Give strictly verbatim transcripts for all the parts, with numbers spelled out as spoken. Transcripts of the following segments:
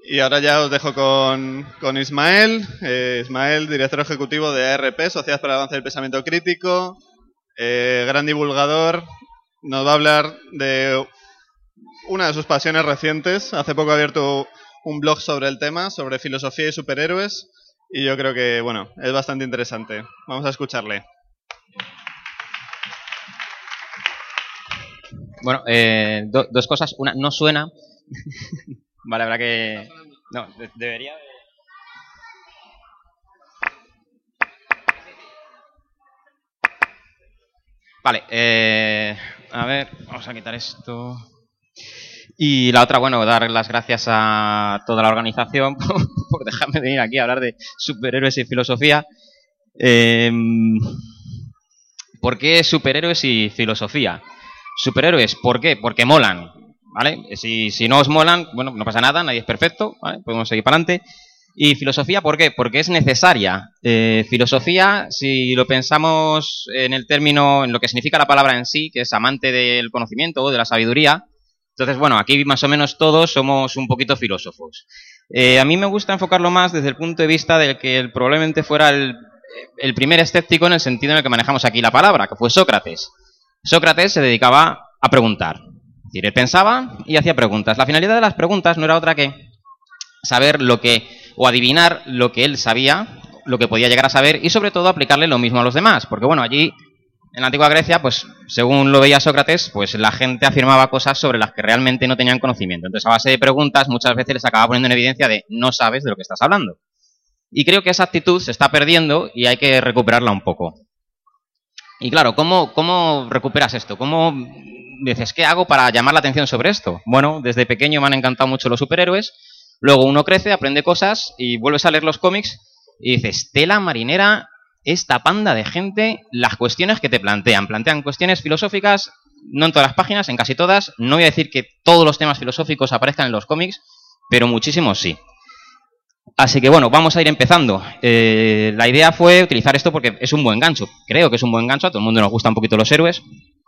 Y ahora ya os dejo con, con Ismael. Eh, Ismael, director ejecutivo de A R P, Sociedad para el Avance del Pensamiento Crítico, eh, gran divulgador. Nos va a hablar de una de sus pasiones recientes. Hace poco ha abierto un blog sobre el tema, sobre filosofía y superhéroes, y yo creo que, bueno, es bastante interesante. Vamos a escucharle. Bueno, eh, do, dos cosas. Una, no suena. Vale, habrá que... No, de, debería... Vale, eh, a ver, vamos a quitar esto. Y la otra, bueno, dar las gracias a toda la organización por, por dejarme venir aquí a hablar de superhéroes y filosofía. Eh, ¿Por qué superhéroes y filosofía? Superhéroes, ¿por qué? Porque molan, ¿vale? Si, si no os molan, bueno, no pasa nada, nadie es perfecto, ¿vale? Podemos seguir para adelante. Y filosofía, ¿por qué? Porque es necesaria. Eh, filosofía, si lo pensamos en el término, en lo que significa la palabra en sí, que es amante del conocimiento o de la sabiduría, entonces, bueno, aquí más o menos todos somos un poquito filósofos. Eh, a mí me gusta enfocarlo más desde el punto de vista del que él probablemente fuera el, el primer escéptico en el sentido en el que manejamos aquí la palabra, que fue Sócrates. Sócrates se dedicaba a preguntar. Es decir, él pensaba y hacía preguntas. La finalidad de las preguntas no era otra que saber lo que, o adivinar lo que él sabía, lo que podía llegar a saber, y sobre todo aplicarle lo mismo a los demás. Porque bueno, allí, en la antigua Grecia, pues según lo veía Sócrates, pues la gente afirmaba cosas sobre las que realmente no tenían conocimiento. Entonces, a base de preguntas, muchas veces les acababa poniendo en evidencia de no sabes de lo que estás hablando. Y creo que esa actitud se está perdiendo y hay que recuperarla un poco. Y claro, ¿cómo, cómo recuperas esto? ¿Cómo dices, qué hago para llamar la atención sobre esto? Bueno, desde pequeño me han encantado mucho los superhéroes. Luego uno crece, aprende cosas y vuelves a leer los cómics y dices, tela marinera, esta panda de gente, las cuestiones que te plantean. Plantean cuestiones filosóficas, no en todas las páginas, en casi todas. No voy a decir que todos los temas filosóficos aparezcan en los cómics, pero muchísimos sí. Así que bueno, vamos a ir empezando. Eh, la idea fue utilizar esto porque es un buen gancho. Creo que es un buen gancho, a todo el mundo nos gustan un poquito los héroes.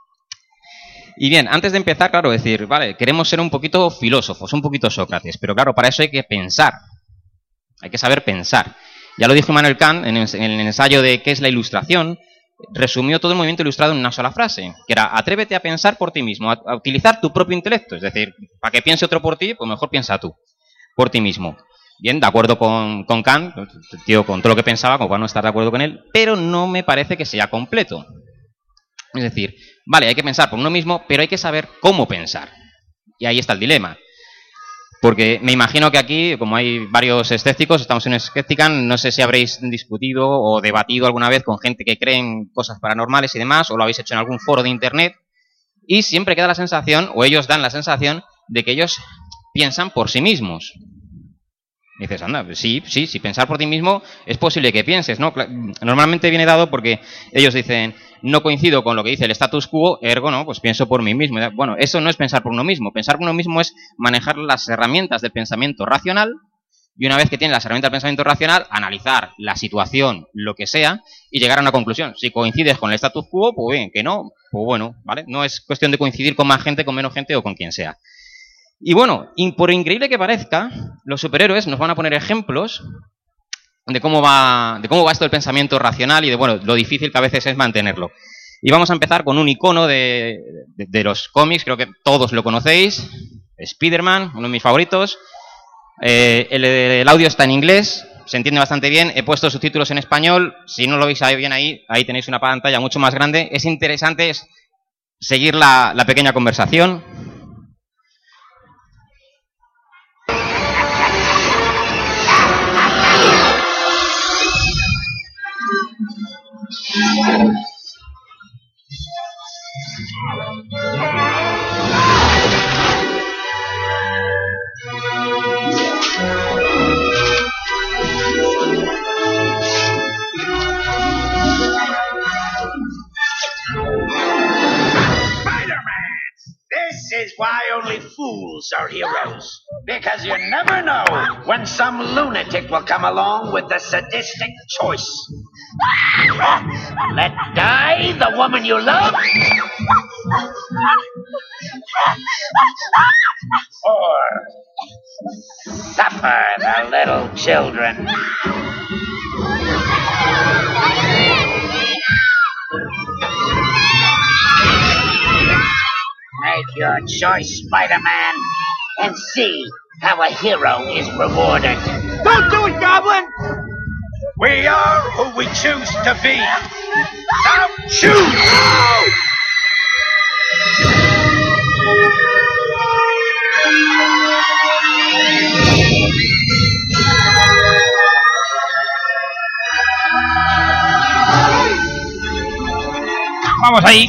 Y bien, antes de empezar, claro, decir, vale, queremos ser un poquito filósofos, un poquito Sócrates, pero claro, para eso hay que pensar. Hay que saber pensar. Ya lo dijo Immanuel Kant en el, en el ensayo de ¿qué es la ilustración? Resumió todo el movimiento ilustrado en una sola frase, que era, atrévete a pensar por ti mismo, a, a utilizar tu propio intelecto. Es decir, para que piense otro por ti, pues mejor piensa tú, por ti mismo. Bien, de acuerdo con, con Kant, tío, con todo lo que pensaba, como para no estar de acuerdo con él, pero no me parece que sea completo. Es decir, vale, hay que pensar por uno mismo, pero hay que saber cómo pensar. Y ahí está el dilema. Porque me imagino que aquí, como hay varios escépticos, estamos en Skeptican, no sé si habréis discutido o debatido alguna vez con gente que cree en cosas paranormales y demás, o lo habéis hecho en algún foro de internet, y siempre queda la sensación, o ellos dan la sensación, de que ellos piensan por sí mismos. Y dices, anda, sí, sí, si pensar por ti mismo es posible que pienses, ¿no? Normalmente viene dado porque ellos dicen, no coincido con lo que dice el status quo, ergo, no, pues pienso por mí mismo. Bueno, eso no es pensar por uno mismo. Pensar por uno mismo es manejar las herramientas del pensamiento racional y una vez que tienes las herramientas del pensamiento racional, analizar la situación, lo que sea, y llegar a una conclusión. Si coincides con el status quo, pues bien, que no, pues bueno, ¿vale? No es cuestión de coincidir con más gente, con menos gente o con quien sea. Y bueno, y por increíble que parezca, los superhéroes nos van a poner ejemplos de cómo va, de cómo va esto del pensamiento racional y de bueno, lo difícil que a veces es mantenerlo. Y vamos a empezar con un icono de, de, de los cómics, creo que todos lo conocéis, Spider-Man, uno de mis favoritos. Eh, el, el audio está en inglés, se entiende bastante bien, he puesto subtítulos en español, si no lo veis bien ahí, ahí tenéis una pantalla mucho más grande. Es interesante es seguir la, la pequeña conversación. This is why only fools are heroes. Because you never know when some lunatic will come along with the sadistic choice. Let die the woman you love, Four. Suffer the little children. Make your choice, Spider-Man, and see how a hero is rewarded. Don't do it, Goblin! We are who we choose to be. Now choose! Vamos ahí.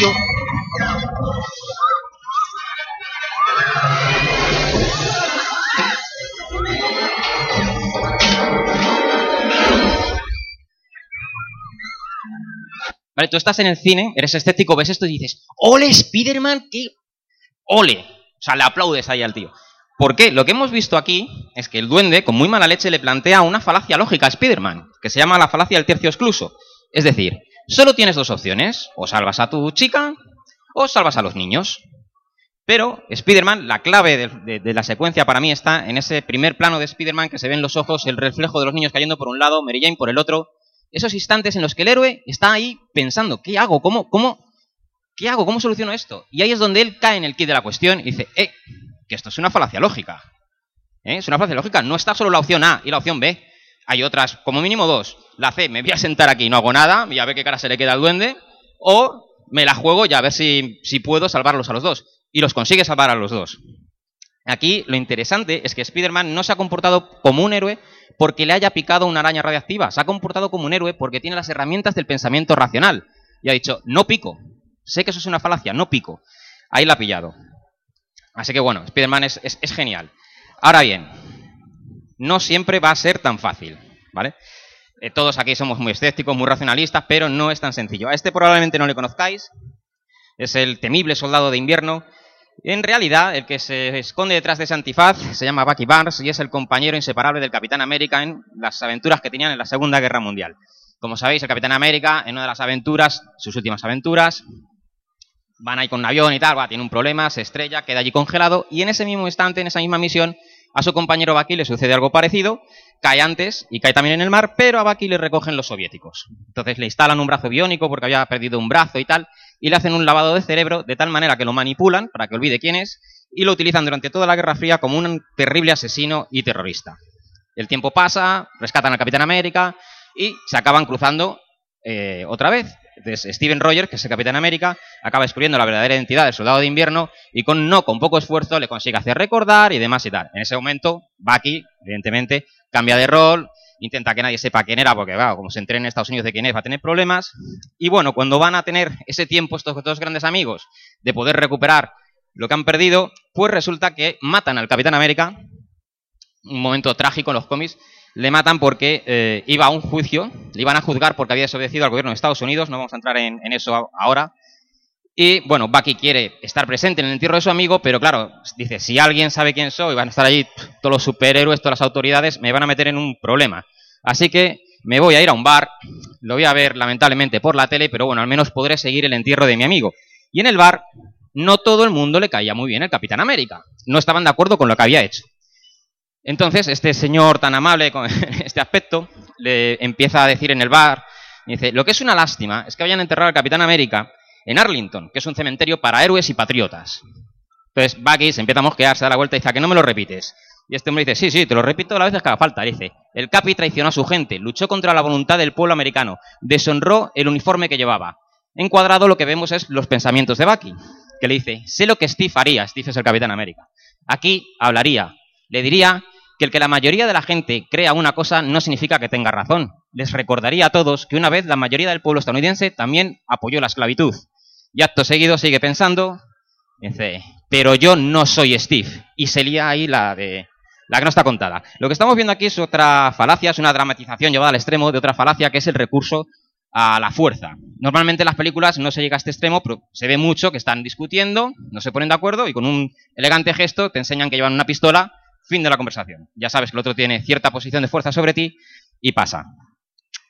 Vale, tú estás en el cine, eres escéptico, ves esto y dices, ¡ole, Spider-Man! ¡Qué ole! O sea, le aplaudes ahí al tío. ¿Por qué? Lo que hemos visto aquí es que el duende, con muy mala leche, le plantea una falacia lógica a Spider-Man, que se llama la falacia del tercio excluso. Es decir, solo tienes dos opciones, o salvas a tu chica, o salvas a los niños. Pero Spider-Man, la clave de, de, de la secuencia para mí está en ese primer plano de Spider-Man que se ven los ojos, el reflejo de los niños cayendo por un lado, Mary Jane por el otro. Esos instantes en los que el héroe está ahí pensando, ¿qué hago? ¿Cómo? ¿Cómo? ¿Qué hago? ¿Cómo soluciono esto? Y ahí es donde él cae en el kit de la cuestión y dice, eh, que esto es una falacia lógica. ¿Eh? Es una falacia lógica. No está solo la opción A y la opción B. Hay otras, como mínimo dos. La C, me voy a sentar aquí y no hago nada, y a ver qué cara se le queda al duende. O me la juego ya a ver si, si puedo salvarlos a los dos. Y los consigue salvar a los dos. Aquí lo interesante es que Spider-Man no se ha comportado como un héroe porque le haya picado una araña radiactiva. Se ha comportado como un héroe porque tiene las herramientas del pensamiento racional. Y ha dicho, no pico. Sé que eso es una falacia, no pico. Ahí la ha pillado. Así que bueno, Spider-Man es, es, es genial. Ahora bien, no siempre va a ser tan fácil, ¿vale? Eh, todos aquí somos muy escépticos, muy racionalistas, pero no es tan sencillo. A este probablemente no le conozcáis. Es el temible soldado de invierno. En realidad, el que se esconde detrás de ese antifaz se llama Bucky Barnes y es el compañero inseparable del Capitán América en las aventuras que tenían en la Segunda Guerra Mundial. Como sabéis, el Capitán América, en una de las aventuras, sus últimas aventuras, van ahí con un avión y tal, va, tiene un problema, se estrella, queda allí congelado y en ese mismo instante, en esa misma misión, a su compañero Bucky le sucede algo parecido, cae antes y cae también en el mar, pero a Bucky le recogen los soviéticos. Entonces le instalan un brazo biónico porque había perdido un brazo y tal, y le hacen un lavado de cerebro de tal manera que lo manipulan para que olvide quién es y lo utilizan durante toda la Guerra Fría como un terrible asesino y terrorista. El tiempo pasa, rescatan al Capitán América y se acaban cruzando eh, otra vez. Entonces Steven Rogers, que es el Capitán América, acaba descubriendo la verdadera identidad del Soldado de Invierno y con no con poco esfuerzo le consigue hacer recordar y demás y tal. En ese momento, Bucky, evidentemente, cambia de rol, intenta que nadie sepa quién era, porque claro, como se entere en Estados Unidos de quién es, va a tener problemas. Y bueno, cuando van a tener ese tiempo estos dos grandes amigos de poder recuperar lo que han perdido, pues resulta que matan al Capitán América. Un momento trágico en los cómics. Le matan porque eh, iba a un juicio, le iban a juzgar porque había desobedecido al gobierno de Estados Unidos, no vamos a entrar en, en eso ahora. Y bueno, Bucky quiere estar presente en el entierro de su amigo, pero claro, dice, si alguien sabe quién soy, van a estar allí todos los superhéroes, todas las autoridades, me van a meter en un problema. Así que me voy a ir a un bar, lo voy a ver lamentablemente por la tele, pero bueno, al menos podré seguir el entierro de mi amigo. Y en el bar, no todo el mundo le caía muy bien el Capitán América. No estaban de acuerdo con lo que había hecho. Entonces, este señor tan amable con este aspecto, le empieza a decir en el bar, dice, lo que es una lástima es que vayan a enterrar al Capitán América en Arlington, que es un cementerio para héroes y patriotas. Entonces Bucky se empieza a mosquear, se da la vuelta y dice, ¿a que no me lo repites? Y este hombre dice, sí, sí, te lo repito las veces que haga falta. Dice, el Capi traicionó a su gente, luchó contra la voluntad del pueblo americano, deshonró el uniforme que llevaba. Encuadrado lo que vemos es los pensamientos de Bucky, que le dice, sé lo que Steve haría, Steve es el Capitán América. Aquí hablaría, le diría que el que la mayoría de la gente crea una cosa no significa que tenga razón. Les recordaría a todos que una vez la mayoría del pueblo estadounidense también apoyó la esclavitud. Y acto seguido sigue pensando, dice, pero yo no soy Steve. Y se lía ahí la de la que no está contada. Lo que estamos viendo aquí es otra falacia, es una dramatización llevada al extremo de otra falacia que es el recurso a la fuerza. Normalmente en las películas no se llega a este extremo, pero se ve mucho que están discutiendo, no se ponen de acuerdo y con un elegante gesto te enseñan que llevan una pistola. Fin de la conversación. Ya sabes que el otro tiene cierta posición de fuerza sobre ti y pasa.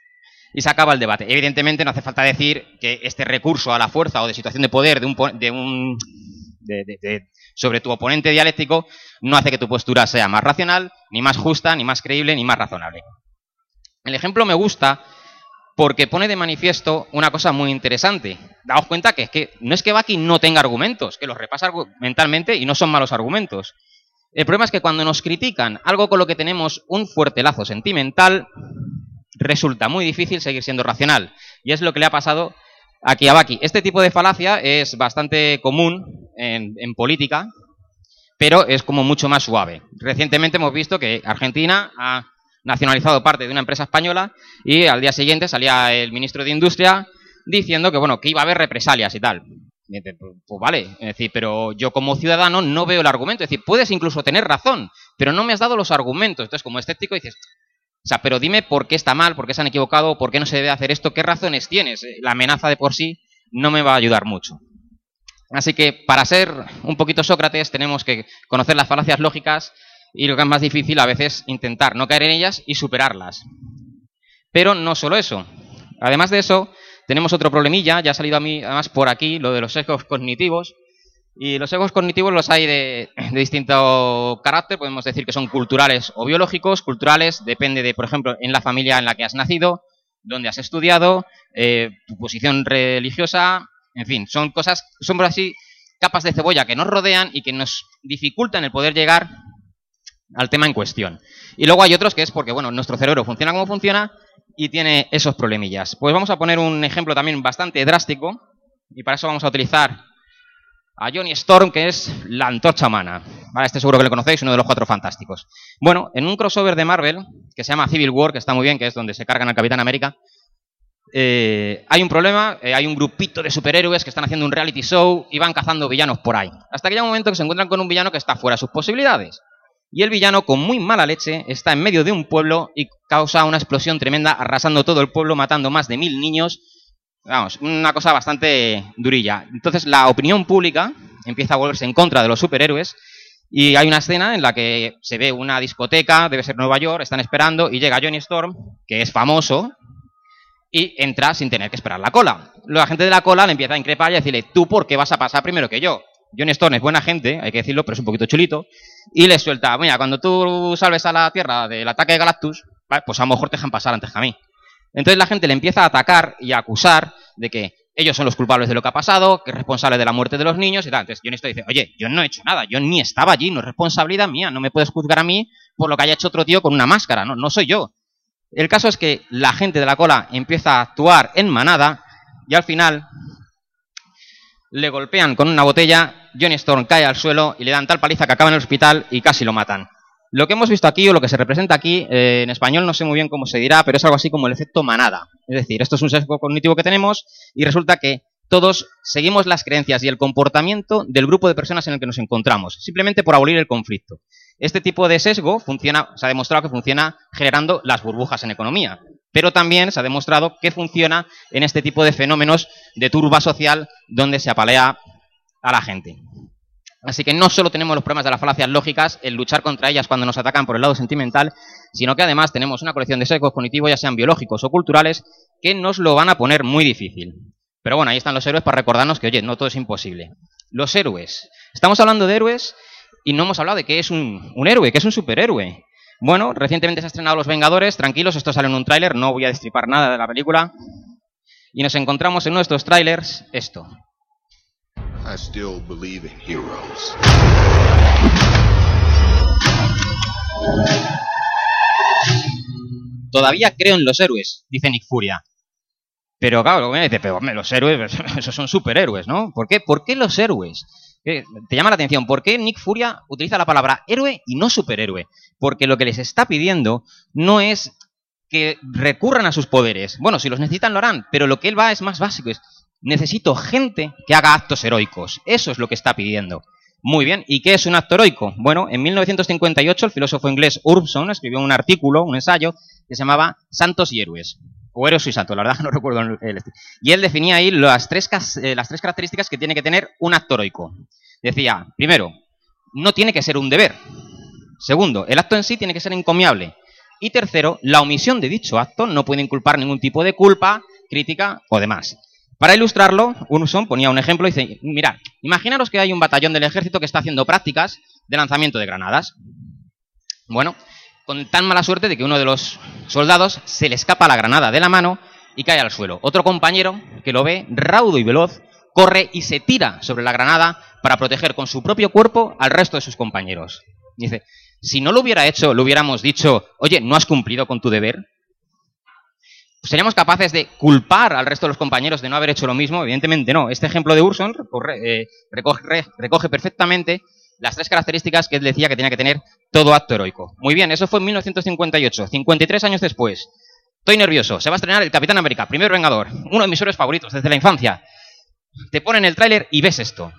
y se acaba el debate. Evidentemente no hace falta decir que este recurso a la fuerza o de situación de poder de un, de un de, de, de, sobre tu oponente dialéctico no hace que tu postura sea más racional, ni más justa, ni más creíble, ni más razonable. El ejemplo me gusta porque pone de manifiesto una cosa muy interesante. Daos cuenta que es que no es que Bucky no tenga argumentos, que los repasa mentalmente y no son malos argumentos. El problema es que cuando nos critican algo con lo que tenemos un fuerte lazo sentimental, resulta muy difícil seguir siendo racional. Y es lo que le ha pasado aquí a Bucky. Este tipo de falacia es bastante común en, en política, pero es como mucho más suave. Recientemente hemos visto que Argentina ha nacionalizado parte de una empresa española y al día siguiente salía el ministro de Industria diciendo que, bueno, que iba a haber represalias y tal. Y dice, pues, pues vale, es decir, pero yo como ciudadano no veo el argumento. Es decir, puedes incluso tener razón, pero no me has dado los argumentos. Entonces, como escéptico dices, o sea, pero dime por qué está mal, por qué se han equivocado, por qué no se debe hacer esto, qué razones tienes. La amenaza de por sí no me va a ayudar mucho. Así que para ser un poquito Sócrates tenemos que conocer las falacias lógicas y lo que es más difícil a veces intentar no caer en ellas y superarlas. Pero no solo eso. Además de eso, tenemos otro problemilla, ya ha salido a mí además por aquí, lo de los sesgos cognitivos. Y los sesgos cognitivos los hay de, de distinto carácter, podemos decir que son culturales o biológicos. Culturales depende de, por ejemplo, en la familia en la que has nacido, dónde has estudiado, eh, tu posición religiosa, en fin, son cosas, son por así capas de cebolla que nos rodean y que nos dificultan el poder llegar al tema en cuestión. Y luego hay otros que es porque, bueno, nuestro cerebro funciona como funciona y tiene esos problemillas. Pues vamos a poner un ejemplo también bastante drástico y para eso vamos a utilizar a Johnny Storm, que es la Antorcha Humana. Vale, este seguro que lo conocéis, uno de los Cuatro Fantásticos. Bueno, en un crossover de Marvel, que se llama Civil War, que está muy bien, que es donde se cargan al Capitán América, eh, hay un problema, eh, hay un grupito de superhéroes que están haciendo un reality show y van cazando villanos por ahí. Hasta que llega un momento que se encuentran con un villano que está fuera de sus posibilidades. Y el villano, con muy mala leche, está en medio de un pueblo y causa una explosión tremenda, arrasando todo el pueblo, matando más de mil niños. Vamos, una cosa bastante durilla. Entonces la opinión pública empieza a volverse en contra de los superhéroes y hay una escena en la que se ve una discoteca, debe ser Nueva York, están esperando y llega Johnny Storm, que es famoso, y entra sin tener que esperar la cola. La gente de la cola le empieza a increpar y a decirle, ¿tú por qué vas a pasar primero que yo? Johnny Storm es buena gente, hay que decirlo, pero es un poquito chulito, y le suelta, mira, cuando tú salves a la Tierra del ataque de Galactus, ¿vale? Pues a lo mejor te dejan pasar antes que a mí. Entonces la gente le empieza a atacar y a acusar de que ellos son los culpables de lo que ha pasado, que es responsable de la muerte de los niños y tal. Entonces Johnny Storm dice, oye, yo no he hecho nada, yo ni estaba allí, no es responsabilidad mía, no me puedes juzgar a mí por lo que haya hecho otro tío con una máscara, no, no soy yo. El caso es que la gente de la cola empieza a actuar en manada y al final le golpean con una botella, Johnny Storm cae al suelo y le dan tal paliza que acaba en el hospital y casi lo matan. Lo que hemos visto aquí, o lo que se representa aquí, eh, en español no sé muy bien cómo se dirá, pero es algo así como el efecto manada. Es decir, esto es un sesgo cognitivo que tenemos y resulta que todos seguimos las creencias y el comportamiento del grupo de personas en el que nos encontramos, simplemente por abolir el conflicto. Este tipo de sesgo funciona, se ha demostrado que funciona generando las burbujas en economía, pero también se ha demostrado que funciona en este tipo de fenómenos de turba social donde se apalea a la gente. Así que no solo tenemos los problemas de las falacias lógicas, el luchar contra ellas cuando nos atacan por el lado sentimental, sino que además tenemos una colección de sesgos cognitivos, ya sean biológicos o culturales, que nos lo van a poner muy difícil. Pero bueno, ahí están los héroes para recordarnos que, oye, no todo es imposible. Los héroes. Estamos hablando de héroes y no hemos hablado de qué es un, un héroe, qué es un superhéroe. Bueno, recientemente se ha estrenado Los Vengadores, tranquilos, esto sale en un tráiler, no voy a destripar nada de la película. Y nos encontramos en nuestros tráilers esto. I still believe in heroes. Todavía creo en los héroes, dice Nick Furia. Pero claro, me dice, pero hombre, los héroes, esos son superhéroes, ¿no? ¿Por qué? ¿Por qué los héroes? Te llama la atención, ¿por qué Nick Furia utiliza la palabra héroe y no superhéroe? Porque lo que les está pidiendo no es que recurran a sus poderes. Bueno, si los necesitan lo harán, pero lo que él va es más básico, es necesito gente que haga actos heroicos. Eso es lo que está pidiendo. Muy bien, ¿y qué es un acto heroico? Bueno, en mil novecientos cincuenta y ocho el filósofo inglés Urbson escribió un artículo, un ensayo, que se llamaba Santos y Héroes. O Héroes y Santos, la verdad no recuerdo el, el Y él definía ahí las tres, eh, las tres características que tiene que tener un acto heroico. Decía, primero, no tiene que ser un deber. Segundo, el acto en sí tiene que ser encomiable. Y tercero, la omisión de dicho acto no puede inculpar ningún tipo de culpa, crítica o demás. Para ilustrarlo, Urson ponía un ejemplo y dice, mirad, imaginaros que hay un batallón del ejército que está haciendo prácticas de lanzamiento de granadas. Bueno, con tan mala suerte de que uno de los soldados se le escapa la granada de la mano y cae al suelo. Otro compañero, que lo ve, raudo y veloz, corre y se tira sobre la granada para proteger con su propio cuerpo al resto de sus compañeros. Y dice, si no lo hubiera hecho, le hubiéramos dicho, oye, ¿no has cumplido con tu deber? ¿Seríamos capaces de culpar al resto de los compañeros de no haber hecho lo mismo? Evidentemente no. Este ejemplo de Urson recoge, eh, recoge, recoge perfectamente las tres características que él decía que tenía que tener todo acto heroico. Muy bien, eso fue en mil novecientos cincuenta y ocho, cincuenta y tres años después. Estoy nervioso, se va a estrenar El Capitán América, primer Vengador, uno de mis héroes favoritos desde la infancia. Te ponen el tráiler y ves esto.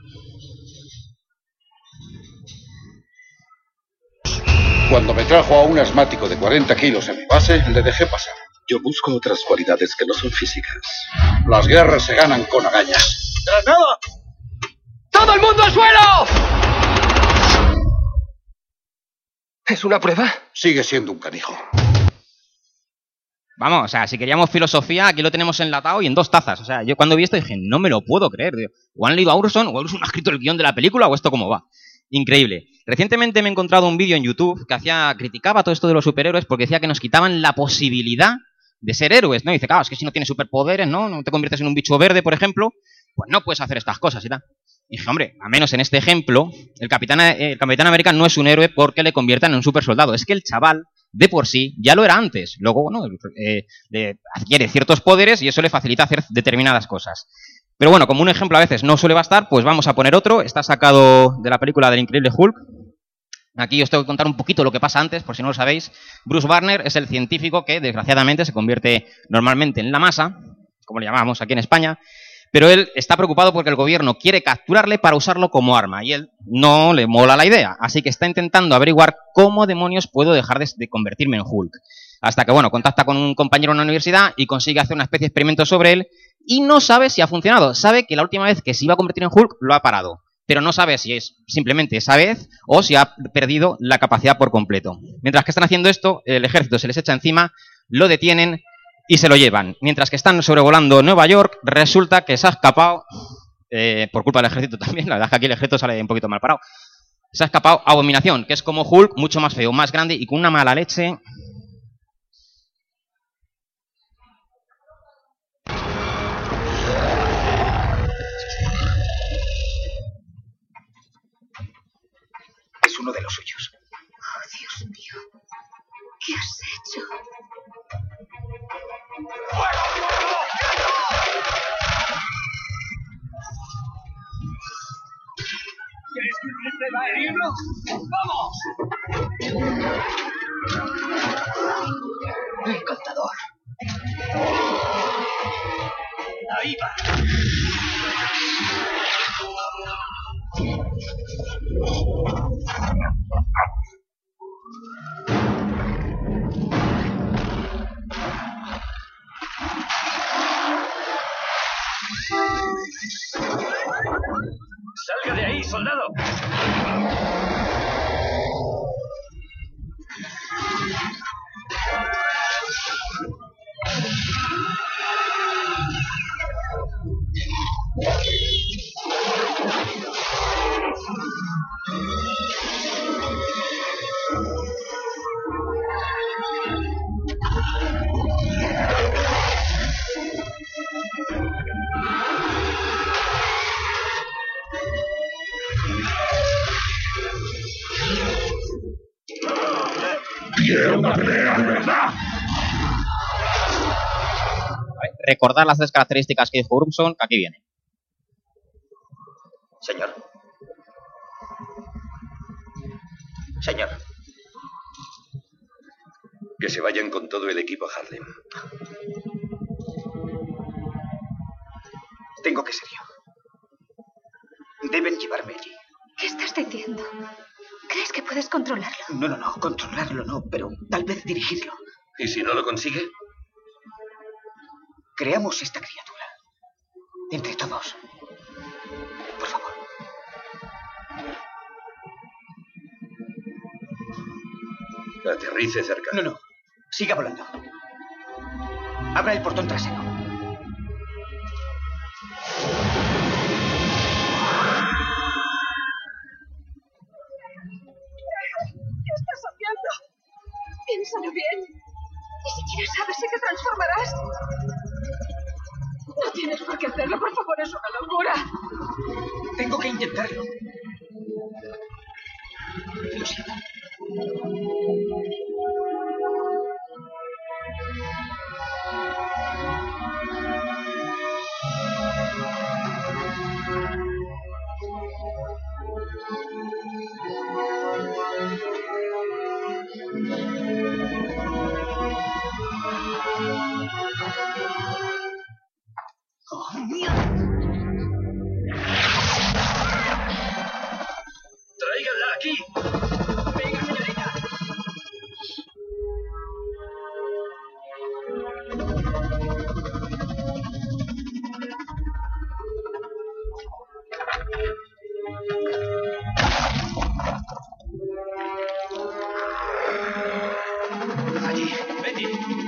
Cuando me trajo a un asmático de cuarenta kilos en mi base, le dejé pasar. Yo busco otras cualidades que no son físicas. Las guerras se ganan con agallas. ¡Granada! ¡Todo el mundo al suelo! ¿Es una prueba? Sigue siendo un canijo. Vamos, o sea, si queríamos filosofía, aquí lo tenemos enlatado y en dos tazas. O sea, yo cuando vi esto dije, no me lo puedo creer. Tío. O han leído a Urson, o Urson ha escrito el guión de la película, o esto cómo va. Increíble. Recientemente me he encontrado un vídeo en YouTube que hacía criticaba todo esto de los superhéroes porque decía que nos quitaban la posibilidad de ser héroes, ¿no? Y dice, claro, es que si no tienes superpoderes, ¿no? No te conviertes en un bicho verde, por ejemplo, pues no puedes hacer estas cosas y tal. Y dije, hombre, al menos en este ejemplo, el Capitán, el Capitán América no es un héroe porque le conviertan en un super soldado. Es que el chaval, de por sí, ya lo era antes. Luego, bueno, eh, eh, adquiere ciertos poderes y eso le facilita hacer determinadas cosas. Pero bueno, como un ejemplo a veces no suele bastar, pues vamos a poner otro. Está sacado de la película del Increíble Hulk. Aquí os tengo que contar un poquito lo que pasa antes, por si no lo sabéis. Bruce Banner es el científico que, desgraciadamente, se convierte normalmente en la masa, como le llamamos aquí en España, pero él está preocupado porque el gobierno quiere capturarle para usarlo como arma, y él no le mola la idea, así que está intentando averiguar cómo demonios puedo dejar de, de convertirme en Hulk. Hasta que, bueno, contacta con un compañero en la universidad y consigue hacer una especie de experimento sobre él, y no sabe si ha funcionado. Sabe que la última vez que se iba a convertir en Hulk lo ha parado, pero no sabe si es simplemente esa vez o si ha perdido la capacidad por completo. Mientras que están haciendo esto, el ejército se les echa encima, lo detienen y se lo llevan. Mientras que están sobrevolando Nueva York, resulta que se ha escapado, eh, por culpa del ejército también, la verdad es que aquí el ejército sale un poquito mal parado, se ha escapado Abominación, que es como Hulk, mucho más feo, más grande y con una mala leche. Es uno de los suyos. Oh, Dios mío. ¿Qué has hecho? ¿Quieres que empiece a herirlo? ¡Vamos! Encantador. Ahí va. ¡Salga de ahí, soldado! ¡Quiero una pelea de verdad! Recordar las tres características que dijo Urson, que aquí viene. Señor. Señor. Que se vayan con todo el equipo a Harlem. Tengo que ser yo. Deben llevarme allí. ¿Qué estás diciendo? ¿Crees que puedes controlarlo? No, no, no. Controlarlo no, pero tal vez dirigirlo. ¿Y si no lo consigue? Creamos esta criatura. Entre todos. Por favor. Aterrice cerca. No, no. Siga volando. Abra el portón trasero. ¿Qué estás haciendo? Piénsalo bien. Ni siquiera sabes en qué transformarás. No tienes por qué hacerlo, por favor, es una locura. Tengo que intentarlo. Lo siento. ¡Oh, mierda! ¡Tráiganla aquí! ¡Venga, señorita! Allí. Betty.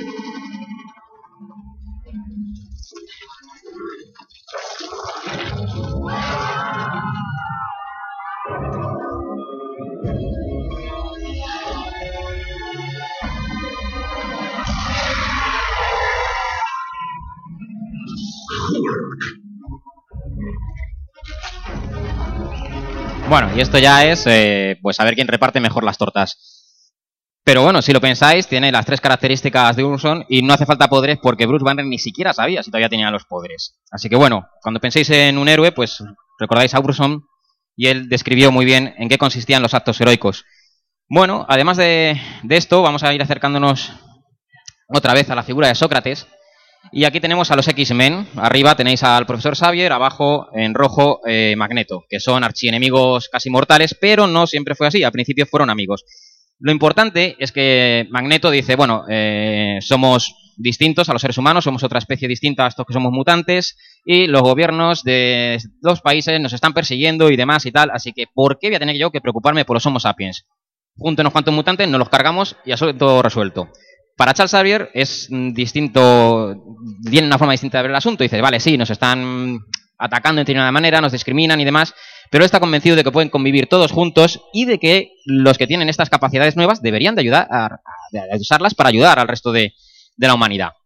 Bueno, y esto ya es, eh, pues, a ver quién reparte mejor las tortas. Pero bueno, si lo pensáis, tiene las tres características de Urson y no hace falta poderes porque Bruce Banner ni siquiera sabía si todavía tenía los poderes. Así que bueno, cuando penséis en un héroe, pues recordáis a Urson y él describió muy bien en qué consistían los actos heroicos. Bueno, además de, de esto, vamos a ir acercándonos otra vez a la figura de Sócrates. Y aquí tenemos a los X-Men. Arriba tenéis al profesor Xavier, abajo en rojo eh, Magneto, que son archienemigos casi mortales, pero no siempre fue así. Al principio fueron amigos. Lo importante es que Magneto dice, bueno, eh, somos distintos a los seres humanos, somos otra especie distinta a estos que somos mutantes, y los gobiernos de los países nos están persiguiendo y demás y tal, así que ¿por qué voy a tener yo que preocuparme por los Homo sapiens? Junto a unos cuantos mutantes, nos los cargamos y eso todo resuelto. Para Charles Xavier es distinto, tiene una forma distinta de ver el asunto. Dice, vale, sí, nos están atacando de determinada manera, nos discriminan y demás, pero está convencido de que pueden convivir todos juntos y de que los que tienen estas capacidades nuevas deberían de ayudar a, a usarlas para ayudar al resto de, de la humanidad.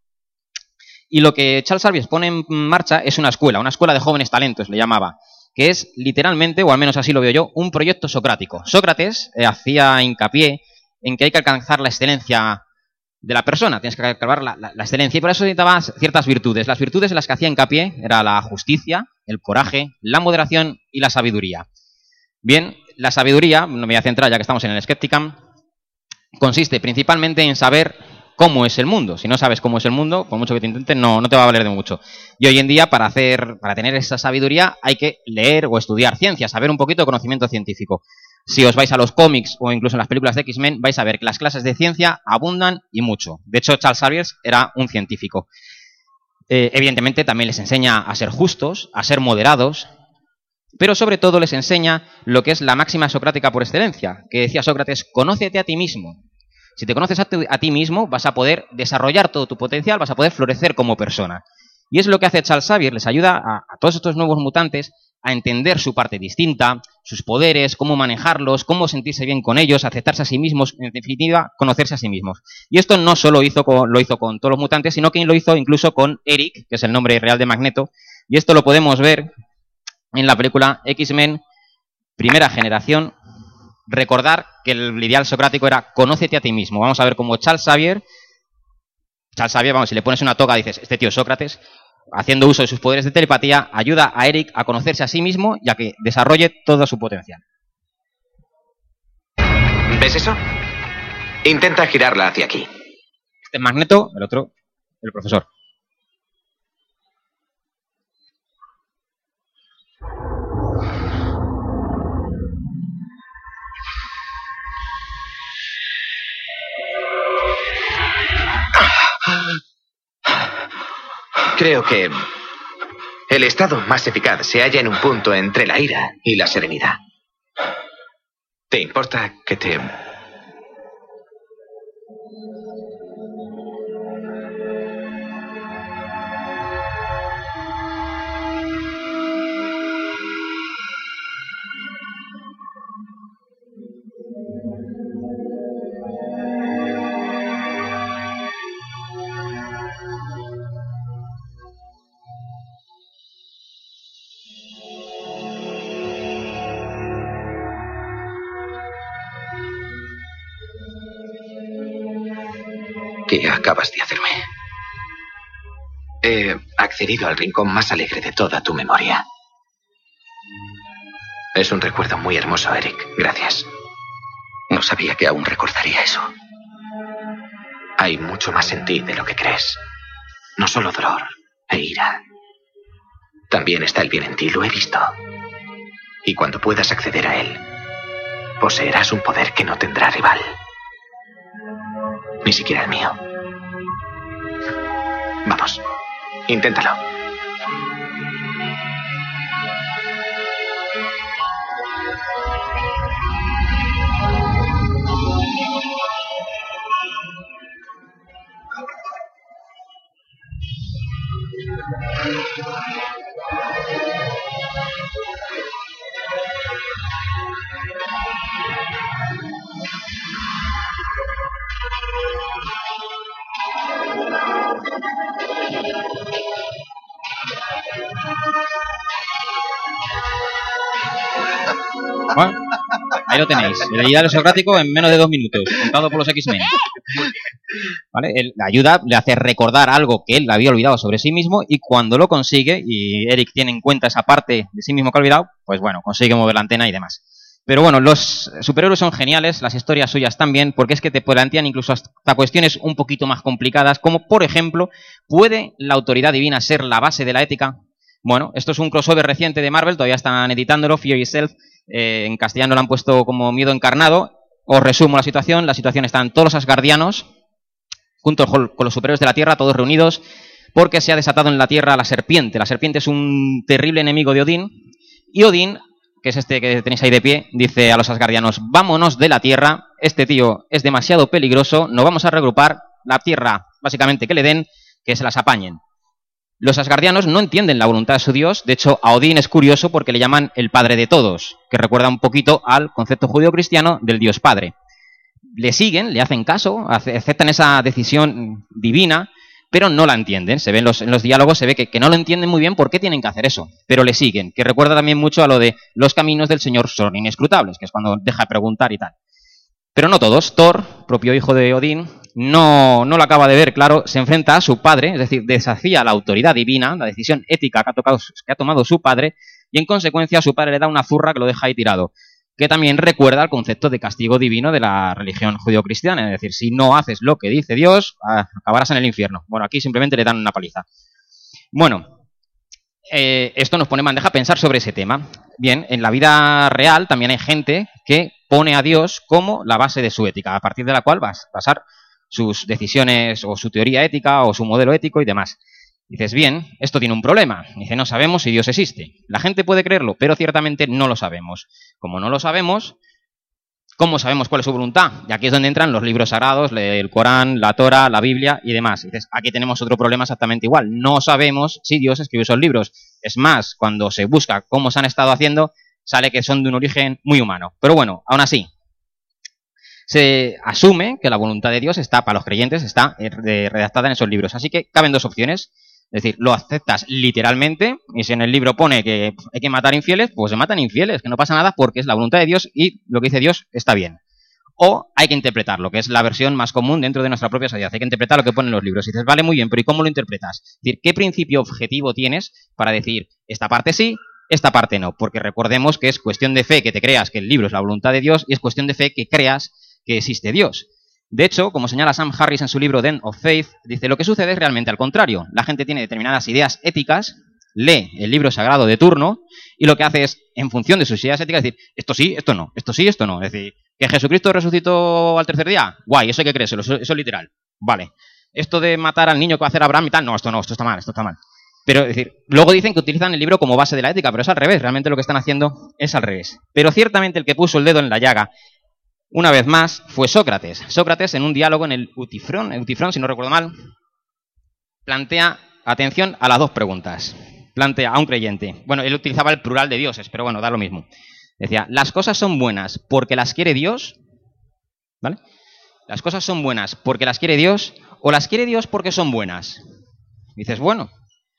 Y lo que Charles Xavier pone en marcha es una escuela, una escuela de jóvenes talentos, le llamaba, que es literalmente, o al menos así lo veo yo, un proyecto socrático. Sócrates eh, hacía hincapié en que hay que alcanzar la excelencia de la persona, tienes que acabar la, la, la excelencia, y por eso necesitaba ciertas virtudes. Las virtudes en las que hacía hincapié era la justicia, el coraje, la moderación y la sabiduría. Bien, la sabiduría, no me voy a centrar ya que estamos en el Skepticam, consiste principalmente en saber cómo es el mundo. Si no sabes cómo es el mundo, por mucho que te intentes, no, no te va a valer de mucho. Y hoy en día, para hacer, para tener esa sabiduría, hay que leer o estudiar ciencia, saber un poquito de conocimiento científico. Si os vais a los cómics o incluso en las películas de X-Men, vais a ver que las clases de ciencia abundan y mucho. De hecho, Charles Xavier era un científico. Eh, evidentemente, también les enseña a ser justos, a ser moderados, pero sobre todo les enseña lo que es la máxima socrática por excelencia, que decía Sócrates, conócete a ti mismo. Si te conoces a, tu, a ti mismo, vas a poder desarrollar todo tu potencial, vas a poder florecer como persona. Y es lo que hace Charles Xavier, les ayuda a, a todos estos nuevos mutantes a entender su parte distinta, sus poderes, cómo manejarlos, cómo sentirse bien con ellos, aceptarse a sí mismos, en definitiva, conocerse a sí mismos. Y esto no solo hizo con, lo hizo con todos los mutantes, sino que lo hizo incluso con Eric, que es el nombre real de Magneto, y esto lo podemos ver en la película X-Men, primera generación. Recordar que el ideal socrático era conócete a ti mismo. Vamos a ver cómo Charles Xavier, Charles Xavier, vamos, si le pones una toga dices, este tío es Sócrates, haciendo uso de sus poderes de telepatía, ayuda a Eric a conocerse a sí mismo y a que desarrolle todo su potencial. ¿Ves eso? Intenta girarla hacia aquí. Este es Magneto, el otro, el profesor. Creo que el estado más eficaz se halla en un punto entre la ira y la serenidad. ¿Te importa que te ¿Qué acabas de hacerme? He accedido al rincón más alegre de toda tu memoria. Es un recuerdo muy hermoso, Eric. Gracias. No sabía que aún recordaría eso. Hay mucho más en ti de lo que crees. No solo dolor e ira. También está el bien en ti, lo he visto. Y cuando puedas acceder a él, poseerás un poder que no tendrá rival. Ni siquiera el mío. Vamos, inténtalo. Bueno, ahí lo tenéis, el ideal socrático en menos de dos minutos, contado por los X-Men. ¿Vale? El, la ayuda le hace recordar algo que él había olvidado sobre sí mismo, y cuando lo consigue, y Eric tiene en cuenta esa parte de sí mismo que ha olvidado, pues bueno, consigue mover la antena y demás. Pero bueno, los superhéroes son geniales, las historias suyas también, porque es que te plantean incluso hasta cuestiones un poquito más complicadas, como por ejemplo, ¿puede la autoridad divina ser la base de la ética? Bueno, esto es un crossover reciente de Marvel, todavía están editándolo, Fear Itself, eh, en castellano lo han puesto como Miedo Encarnado. Os resumo la situación, la situación están todos los asgardianos, junto con los superhéroes de la Tierra, todos reunidos, porque se ha desatado en la Tierra la serpiente. La serpiente es un terrible enemigo de Odín, y Odín, que es este que tenéis ahí de pie, dice a los asgardianos: vámonos de la Tierra, este tío es demasiado peligroso, nos vamos a regrupar, la Tierra básicamente que le den, que se las apañen. Los asgardianos no entienden la voluntad de su dios. De hecho, a Odín es curioso porque le llaman el padre de todos, que recuerda un poquito al concepto judío-cristiano del dios padre. Le siguen, le hacen caso, aceptan esa decisión divina, pero no la entienden. Se ve en los, en los diálogos, se ve que, que no lo entienden muy bien por qué tienen que hacer eso, pero le siguen, que recuerda también mucho a lo de los caminos del Señor son inescrutables, que es cuando deja de preguntar y tal. Pero no todos. Thor, propio hijo de Odín, no, no lo acaba de ver claro, se enfrenta a su padre, es decir, desafía la autoridad divina, la decisión ética que ha, tocado, que ha tomado su padre, y en consecuencia a su padre le da una zurra que lo deja ahí tirado, que también recuerda el concepto de castigo divino de la religión judío-cristiana, es decir, si no haces lo que dice Dios, acabarás en el infierno. Bueno, aquí simplemente le dan una paliza. Bueno, eh, esto nos pone en bandeja a pensar sobre ese tema. Bien, en la vida real también hay gente que pone a Dios como la base de su ética, a partir de la cual vas a basar sus decisiones o su teoría ética o su modelo ético y demás. Dices, bien, esto tiene un problema. Dice, no sabemos si Dios existe. La gente puede creerlo, pero ciertamente no lo sabemos. Como no lo sabemos, ¿cómo sabemos cuál es su voluntad? Y aquí es donde entran los libros sagrados, el Corán, la Torah, la Biblia y demás. Dices, aquí tenemos otro problema exactamente igual. No sabemos si Dios escribió esos libros. Es más, cuando se busca cómo se han estado haciendo, sale que son de un origen muy humano. Pero bueno, aún así, se asume que la voluntad de Dios está, para los creyentes, está redactada en esos libros. Así que caben dos opciones. Es decir, lo aceptas literalmente, y si en el libro pone que hay que matar infieles, pues se matan infieles, que no pasa nada porque es la voluntad de Dios y lo que dice Dios está bien. O hay que interpretarlo, que es la versión más común dentro de nuestra propia sociedad. Hay que interpretar lo que ponen los libros. Y dices, vale, muy bien, pero ¿y cómo lo interpretas? Es decir, ¿qué principio objetivo tienes para decir esta parte sí, esta parte no? Porque recordemos que es cuestión de fe que te creas que el libro es la voluntad de Dios y es cuestión de fe que creas que existe Dios. De hecho, como señala Sam Harris en su libro The End of Faith, dice, lo que sucede es realmente al contrario. La gente tiene determinadas ideas éticas, lee el libro sagrado de turno y lo que hace es, en función de sus ideas éticas, decir, esto sí, esto no, esto sí, esto no. Es decir, que Jesucristo resucitó al tercer día, guay, eso hay que creérselo, eso, eso es literal. Vale. Esto de matar al niño que va a hacer Abraham y tal, no, esto no, esto está mal, esto está mal. Pero, es decir, luego dicen que utilizan el libro como base de la ética, pero es al revés, realmente lo que están haciendo es al revés. Pero ciertamente el que puso el dedo en la llaga una vez más, fue Sócrates. Sócrates, en un diálogo en el Utifrón, Utifrón, si no recuerdo mal, plantea, atención a las dos preguntas. Plantea a un creyente. Bueno, él utilizaba el plural de dioses, pero bueno, da lo mismo. Decía, ¿las cosas son buenas porque las quiere Dios? ¿Vale? ¿Las cosas son buenas porque las quiere Dios o las quiere Dios porque son buenas? Dices, bueno,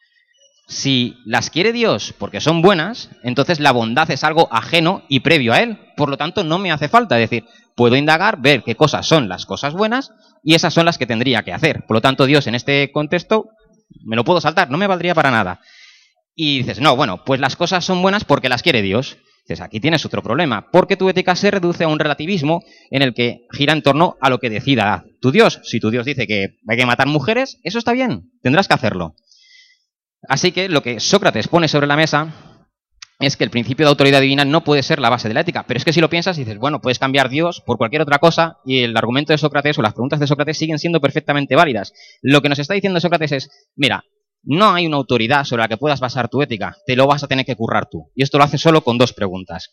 si las quiere Dios porque son buenas, entonces la bondad es algo ajeno y previo a Él. Por lo tanto, no me hace falta. Es decir, puedo indagar, ver qué cosas son las cosas buenas y esas son las que tendría que hacer. Por lo tanto, Dios en este contexto me lo puedo saltar, no me valdría para nada. Y dices, no, bueno, pues las cosas son buenas porque las quiere Dios. Dices, aquí tienes otro problema, porque tu ética se reduce a un relativismo en el que gira en torno a lo que decida tu Dios. Si tu Dios dice que hay que matar mujeres, eso está bien, tendrás que hacerlo. Así que lo que Sócrates pone sobre la mesa es que el principio de autoridad divina no puede ser la base de la ética. Pero es que si lo piensas, dices, bueno, puedes cambiar Dios por cualquier otra cosa y el argumento de Sócrates o las preguntas de Sócrates siguen siendo perfectamente válidas. Lo que nos está diciendo Sócrates es, mira, no hay una autoridad sobre la que puedas basar tu ética, te lo vas a tener que currar tú. Y esto lo hace solo con dos preguntas.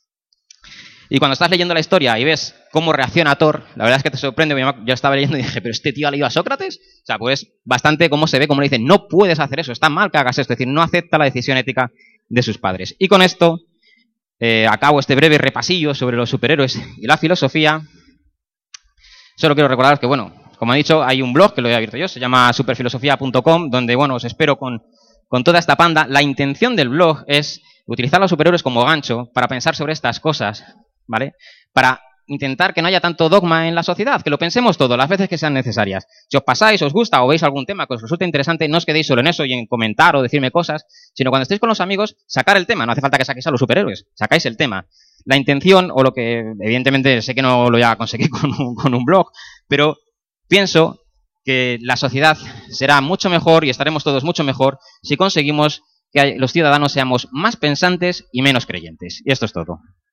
Y cuando estás leyendo la historia y ves cómo reacciona Thor, la verdad es que te sorprende. Yo estaba leyendo y dije, ¿pero este tío ha leído a Sócrates? O sea, pues bastante cómo se ve, como le dicen, no puedes hacer eso, está mal que hagas esto. Es decir, no acepta la decisión ética de sus padres. Y con esto eh, acabo este breve repasillo sobre los superhéroes y la filosofía. Solo quiero recordaros que, bueno, como he dicho, hay un blog que lo he abierto yo, se llama superfilosofía punto com, donde, bueno, os espero con, con toda esta panda. La intención del blog es utilizar los superhéroes como gancho para pensar sobre estas cosas, ¿vale? Para intentar que no haya tanto dogma en la sociedad, que lo pensemos todo, las veces que sean necesarias. Si os pasáis, os gusta o veis algún tema que os resulte interesante, no os quedéis solo en eso y en comentar o decirme cosas, sino cuando estéis con los amigos, sacar el tema. No hace falta que saquéis a los superhéroes, sacáis el tema. La intención, o lo que evidentemente sé que no lo voy a conseguir con un, con un blog, pero pienso que la sociedad será mucho mejor y estaremos todos mucho mejor si conseguimos que los ciudadanos seamos más pensantes y menos creyentes. Y esto es todo.